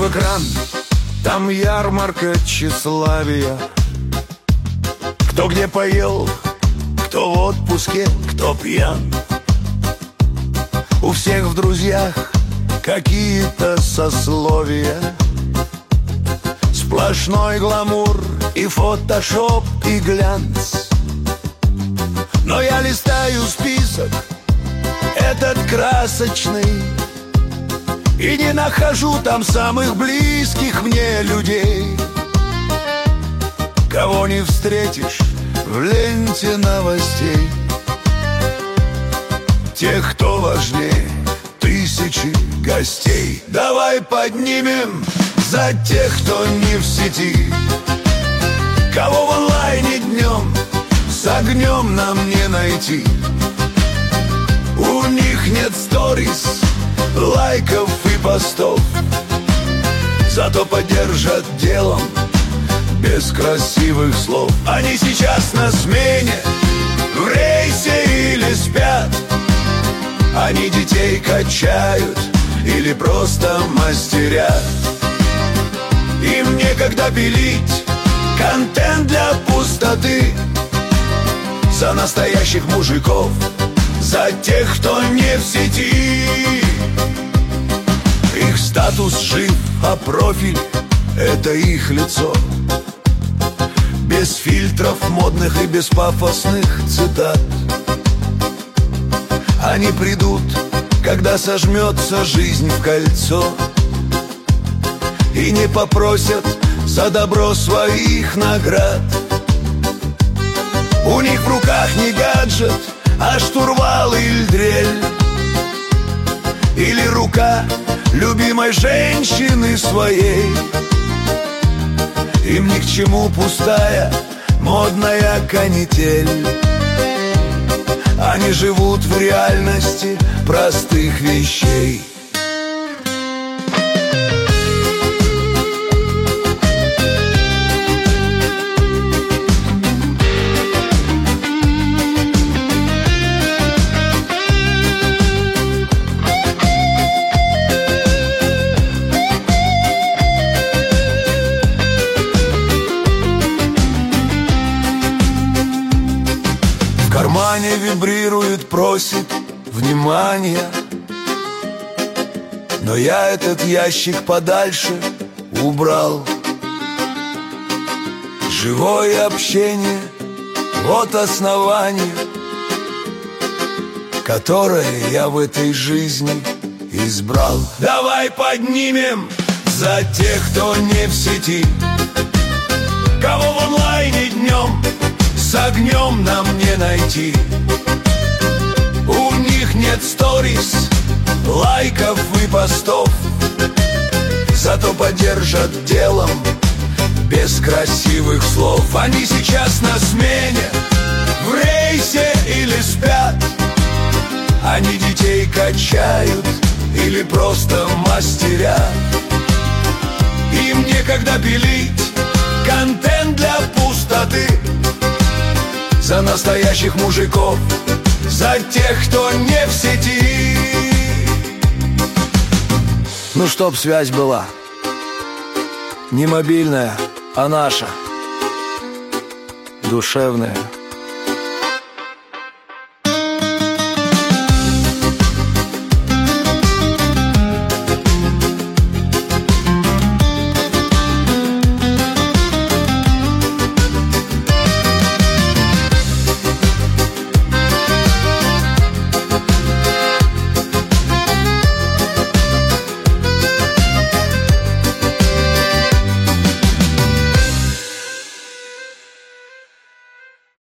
в экран, там ярмарка тщеславия. Кто где поел, кто в отпуске, кто пьян. У всех в друзьях какие-то сословия. Сплошной гламур и фотошоп, и глянц. Но я листаю список этот красочный и не нахожу там самых близких мне людей. Кого не встретишь в ленте новостей. Тех, кто важнее тысячи гостей. Давай поднимем за тех, кто не в сети. Кого в онлайне днем с огнем нам не найти. У них нет сторис, лайков и постов, зато поддержат делом без красивых слов. Они сейчас на смене, в рейсе или спят. Они детей качают или просто мастерят. Им некогда пилить контент для пустоты. За настоящих мужиков, за тех, кто не в сети. Их статус жив, а профиль — это их лицо. Без фильтров модных и без пафосных цитат. Они придут, когда сожмется жизнь в кольцо, и не попросят за добро своих наград. У них в руках не гаджет, а штурвал или дрель, или рука любимой женщины своей. Им ни к чему пустая модная канитель. Они живут в реальности простых вещей. В кармане вибрирует, просит внимания. Но я этот ящик подальше убрал. Живое общение — вот основание, которое я в этой жизни избрал. Давай поднимем за тех, кто не в сети. Кого в онлайне днем с огнем нам не найти. У них нет сторис, лайков и постов, зато поддержат делом без красивых слов. Они сейчас на смене, в рейсе или спят. Они детей качают или просто мастерят. Им некогда пилить контент для пустоты. За настоящих мужиков, за тех, кто не в сети. Ну, чтоб связь была не мобильная, а наша, душевная.